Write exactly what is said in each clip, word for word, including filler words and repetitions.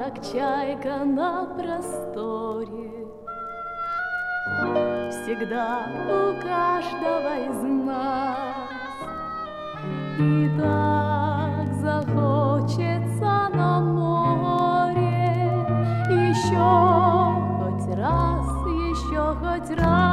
как чайка на просторе. Всегда у каждого из нас и так захочется на море еще хоть раз, еще хоть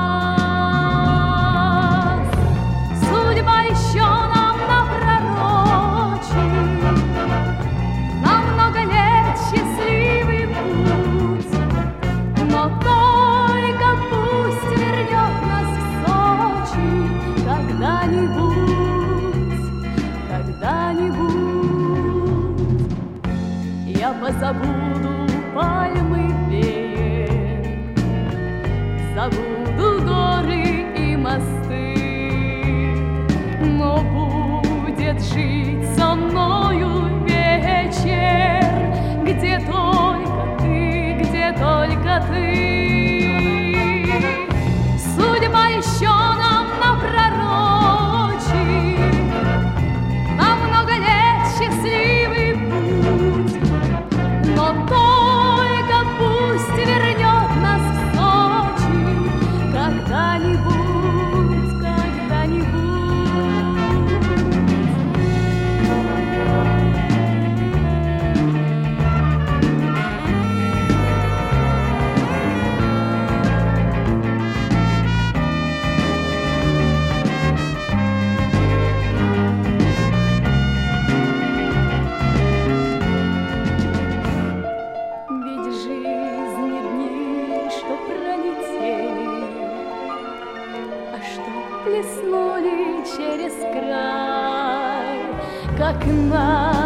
раз. Судьба еще нам напророчит на много лет счастливый путь, но только пусть вернет нас в Сочи когда-нибудь, когда-нибудь. Я позабуду пальмы веер, забуду горы и мосты, но будет жить со мною вечер, где только ты, где только ты. Судьба еще нам напророчит на много лет счастливый путь, но только пусть вернет нас в Сочи когда-нибудь, когда-нибудь. Ведь жизни дни, что пролетели, а что плеснули через край, как на